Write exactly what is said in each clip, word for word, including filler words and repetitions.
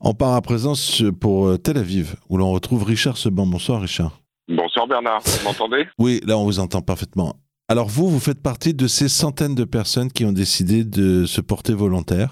On part à présent pour Tel Aviv, où l'on retrouve Richard Seban. Bonsoir Richard. Bonsoir Bernard, vous m'entendez ? Oui, là on vous entend parfaitement. Alors vous, vous faites partie de ces centaines de personnes qui ont décidé de se porter volontaires,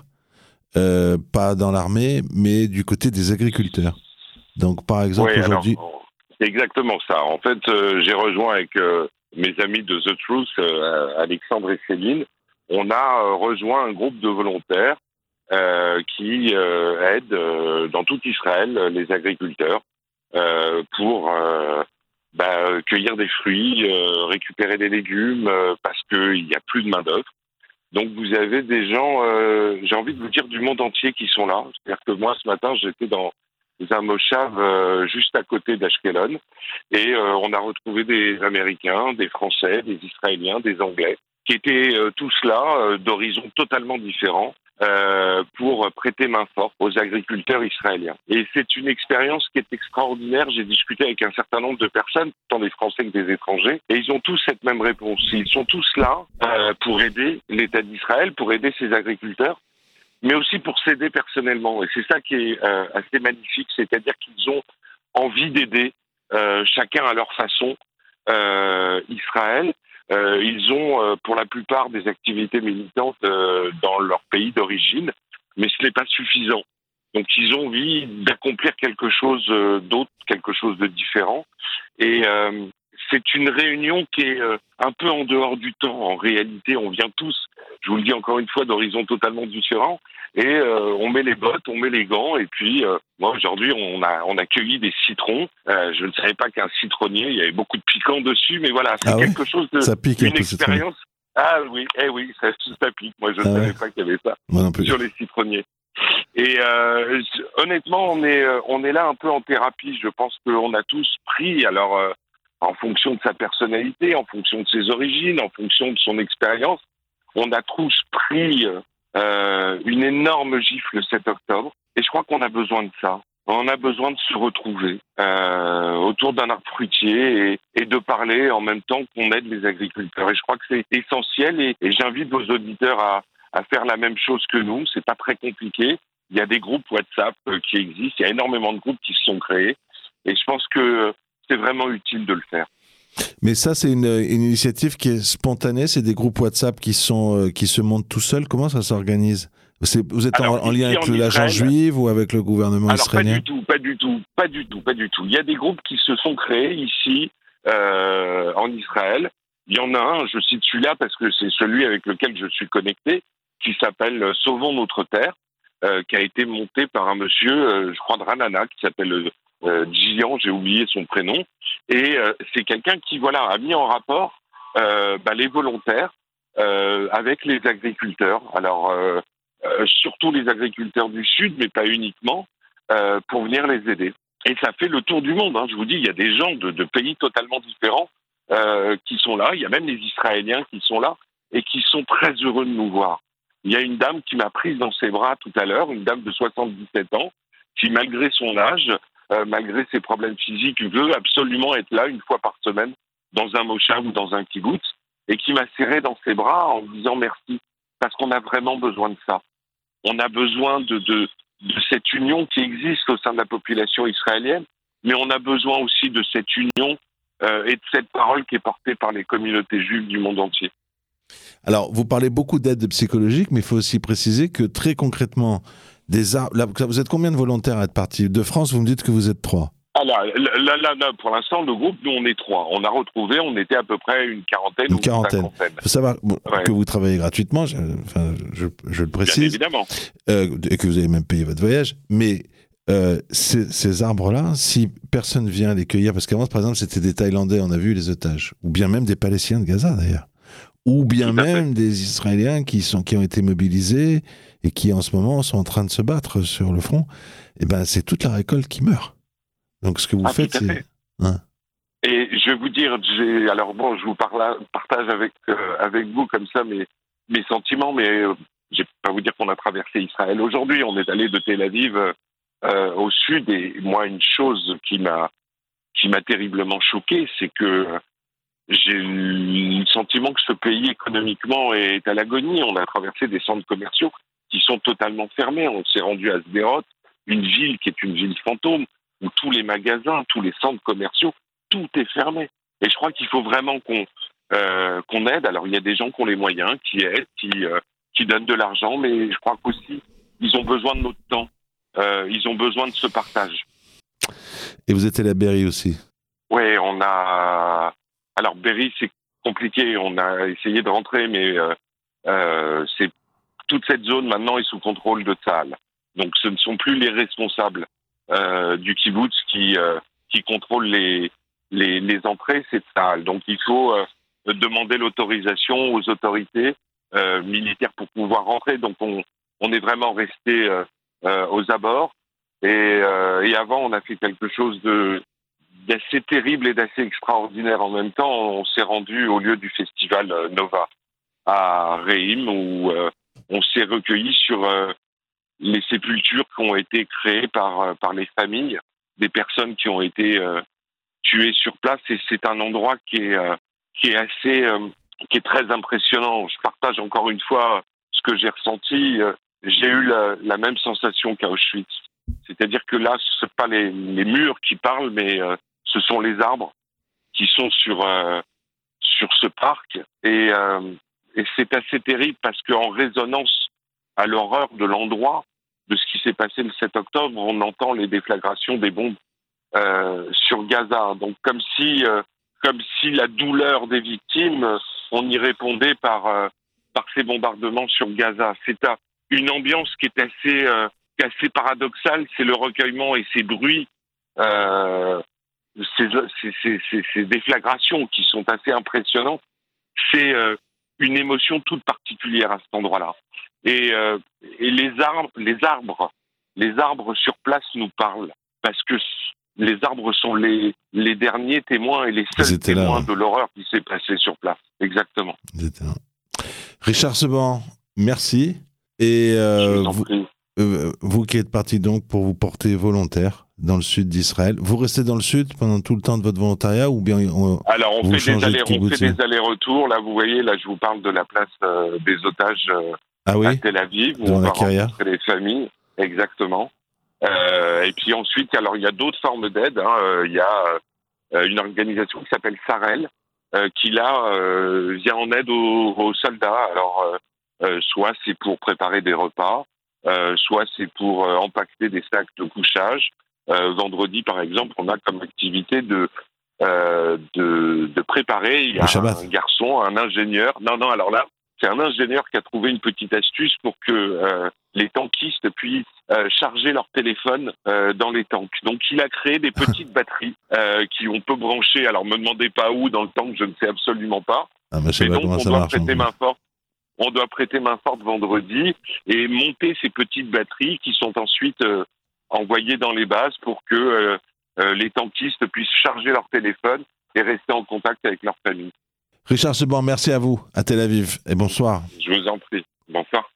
euh, pas dans l'armée, mais du côté des agriculteurs. Donc par exemple oui, aujourd'hui... Alors, c'est exactement ça. En fait, euh, j'ai rejoint avec euh, mes amis de The Truth, euh, Alexandre et Céline. On a euh, rejoint un groupe de volontaires euh, qui euh, aident euh, dans tout Israël les agriculteurs euh, pour... Euh, Bah, cueillir des fruits, euh, récupérer des légumes, euh, parce qu'il n'y a plus de main-d'œuvre. Donc vous avez des gens, euh, j'ai envie de vous dire, du monde entier qui sont là. C'est-à-dire que moi, ce matin, j'étais dans un moshav euh, juste à côté d'Ashkelon, et euh, on a retrouvé des Américains, des Français, des Israéliens, des Anglais, qui étaient euh, tous là, euh, d'horizons totalement différents, Euh, pour prêter main forte aux agriculteurs israéliens. Et c'est une expérience qui est extraordinaire. J'ai discuté avec un certain nombre de personnes, tant des Français que des étrangers, et ils ont tous cette même réponse. Ils sont tous là euh, pour aider l'État d'Israël, pour aider ses agriculteurs, mais aussi pour s'aider personnellement. Et c'est ça qui est euh, assez magnifique, c'est-à-dire qu'ils ont envie d'aider, euh, chacun à leur façon, euh, Israël. Euh, ils ont, euh, pour la plupart, des activités militantes euh, dans leur pays d'origine, mais ce n'est pas suffisant. Donc, ils ont envie d'accomplir quelque chose euh, d'autre, quelque chose de différent. Et euh, c'est une réunion qui est euh, un peu en dehors du temps. En réalité, on vient tous, je vous le dis encore une fois, d'horizons totalement différents. Et euh, on met les bottes, on met les gants, et puis euh, moi aujourd'hui on a on a cueilli des citrons. Euh, je ne savais pas qu'un citronnier, il y avait beaucoup de piquant dessus, mais voilà, c'est ah quelque ouais chose de ça pique une un peu, expérience. Ah oui, eh oui, ça, ça pique. Moi je ne ah savais ouais. pas qu'il y avait ça Moi non plus. sur les citronniers. Et euh, honnêtement, on est on est là un peu en thérapie. Je pense qu'on a tous pris, alors euh, en fonction de sa personnalité, en fonction de ses origines, en fonction de son expérience, on a tous pris Euh, une énorme gifle le sept octobre, et je crois qu'on a besoin de ça. On a besoin de se retrouver euh, autour d'un arbre fruitier et, et de parler en même temps qu'on aide les agriculteurs. Et je crois que c'est essentiel, et, et j'invite vos auditeurs à, à faire la même chose que nous. C'est pas très compliqué. Il y a des groupes WhatsApp euh, qui existent. Il y a énormément de groupes qui se sont créés, et je pense que c'est vraiment utile de le faire. Mais ça, c'est une, une initiative qui est spontanée. C'est des groupes WhatsApp qui sont euh, qui se montent tout seuls. Comment ça s'organise ? C'est, vous êtes Alors, en, en lien avec en l'agence Israël, juive ou avec le gouvernement Alors israélien ? pas du tout, pas du tout, pas du tout, pas du tout. Il y a des groupes qui se sont créés ici euh, en Israël. Il y en a un, je cite celui-là parce que c'est celui avec lequel je suis connecté, qui s'appelle Sauvons notre terre, euh, qui a été monté par un monsieur, euh, je crois de Ranana, qui s'appelle euh, Gillian, j'ai oublié son prénom, et euh, c'est quelqu'un qui voilà a mis en rapport euh, bah, les volontaires euh, avec les agriculteurs. Alors euh, Euh, surtout les agriculteurs du Sud, mais pas uniquement, euh, pour venir les aider. Et ça fait le tour du monde. Hein. Je vous dis, il y a des gens de, de pays totalement différents euh, qui sont là. Il y a même les Israéliens qui sont là et qui sont très heureux de nous voir. Il y a une dame qui m'a prise dans ses bras tout à l'heure, une dame de soixante-dix-sept ans, qui, malgré son âge, euh, malgré ses problèmes physiques, veut absolument être là une fois par semaine dans un moshav ou dans un kibbutz, et qui m'a serré dans ses bras en me disant merci, parce qu'on a vraiment besoin de ça. On a besoin de, de, de cette union qui existe au sein de la population israélienne, mais on a besoin aussi de cette union euh, et de cette parole qui est portée par les communautés juives du monde entier. Alors, vous parlez beaucoup d'aide psychologique, mais il faut aussi préciser que très concrètement, des ar- là, vous êtes combien de volontaires à être partis ? De France, vous me dites que vous êtes trois. Alors, là, là, là, pour l'instant, le groupe, nous, on est trois. On a retrouvé, on était à peu près une quarantaine Une ou une quarantaine. cinquantaine. Il faut savoir bon, Ouais. que vous travaillez gratuitement, je, enfin, je, je le précise. Bien évidemment. Euh, et que vous avez même payé votre voyage. Mais euh, ces, ces arbres-là, si personne vient les cueillir, parce qu'avant, par exemple, c'était des Thaïlandais, on a vu les otages, ou bien même des Palestiniens de Gaza, d'ailleurs. Ou bien même des Israéliens qui, sont, qui ont été mobilisés et qui, en ce moment, sont en train de se battre sur le front. Et ben, c'est toute la récolte qui meurt. Donc, ce que vous ah, faites, c'est... Hein. Et je vais vous dire, j'ai, alors bon, je vous parle, partage avec, euh, avec vous comme ça mes, mes sentiments, mais euh, je vais pas vous dire qu'on a traversé Israël aujourd'hui. On est allé de Tel Aviv euh, au sud, et moi, une chose qui m'a, qui m'a terriblement choqué, c'est que j'ai eu le sentiment que ce pays, économiquement, est à l'agonie. On a traversé des centres commerciaux qui sont totalement fermés. On s'est rendu à Sderot. une ville qui est une ville fantôme, où tous les magasins, tous les centres commerciaux, tout est fermé. Et je crois qu'il faut vraiment qu'on euh, qu'on aide. Alors, il y a des gens qui ont les moyens, qui aident, qui, euh, qui donnent de l'argent, mais je crois qu'aussi, ils ont besoin de notre temps. Euh, ils ont besoin de ce partage. Et vous êtes à la Berry aussi? Oui, on a... Alors, Berry, c'est compliqué. On a essayé de rentrer, mais euh, euh, c'est... toute cette zone, maintenant, est sous contrôle de Tsahal. Donc, ce ne sont plus les responsables euh, du kibbutz qui, euh, qui contrôlent les, les, les entrées, c'est Tsahal. Donc, il faut euh, demander l'autorisation aux autorités euh, militaires pour pouvoir rentrer. Donc, on, on est vraiment resté euh, euh, aux abords. Et, euh, et avant, on a fait quelque chose de, d'assez terrible et d'assez extraordinaire en même temps. On s'est rendu au lieu du festival euh, Nova à Reim, où euh, on s'est recueilli sur euh, les sépultures qui ont été créées par, euh, par les familles des personnes qui ont été euh, tuées sur place. Et c'est un endroit qui est, euh, qui est assez, euh, qui est très impressionnant. Je partage encore une fois ce que j'ai ressenti. Euh, j'ai eu la, la même sensation qu'à Auschwitz. C'est-à-dire que là, ce ne sont pas les, les murs qui parlent, mais euh, ce sont les arbres qui sont sur, euh, sur ce parc. Et, euh, et c'est assez terrible parce qu'en résonance à l'horreur de l'endroit, de ce qui s'est passé le sept octobre, on entend les déflagrations des bombes euh, sur Gaza. Donc comme si, euh, comme si la douleur des victimes, on y répondait par, euh, par ces bombardements sur Gaza. C'est à, une ambiance qui est assez... Euh, assez paradoxal, c'est le recueillement et ces bruits, euh, ces, ces, ces, ces, ces déflagrations qui sont assez impressionnantes. C'est euh, une émotion toute particulière à cet endroit-là. Et, euh, et les arbres, les arbres, les arbres sur place nous parlent parce que les arbres sont les, les derniers témoins et les seuls témoins là, ouais. de l'horreur qui s'est passée sur place. Exactement. Richard Seban, merci. Et euh, vous, Euh, vous qui êtes parti donc pour vous porter volontaire dans le sud d'Israël, vous restez dans le sud pendant tout le temps de votre volontariat ou bien on, Alors on, vous fait des, allers, de on fait des allers-retours. Là, vous voyez, là, je vous parle de la place euh, des otages euh, ah oui à Tel Aviv, où dans on la va carrière. rencontrer les familles, exactement. Euh, et puis ensuite, alors il y a d'autres formes d'aide. Hein. Il y a euh, une organisation qui s'appelle Sarel, euh, qui là euh, vient en aide aux, aux soldats. Alors euh, euh, soit c'est pour préparer des repas. Euh, soit c'est pour euh, empaqueter des sacs de couchage. Euh, vendredi, par exemple, on a comme activité de euh, de, de préparer. Il y a un garçon, un ingénieur. Non, non. Alors là, c'est un ingénieur qui a trouvé une petite astuce pour que euh, les tankistes puissent euh, charger leur téléphone euh, dans les tanks. Donc, il a créé des petites batteries euh, qui on peut brancher. Alors, me demandez pas où dans le tank, je ne sais absolument pas. Ah, mais mais donc, on doit marche, prêter main forte. On doit prêter main forte vendredi et monter ces petites batteries qui sont ensuite euh, envoyées dans les bases pour que euh, euh, les tankistes puissent charger leur téléphone et rester en contact avec leur famille. Richard Seban, merci à vous, à Tel Aviv, et bonsoir. Je vous en prie. Bonsoir.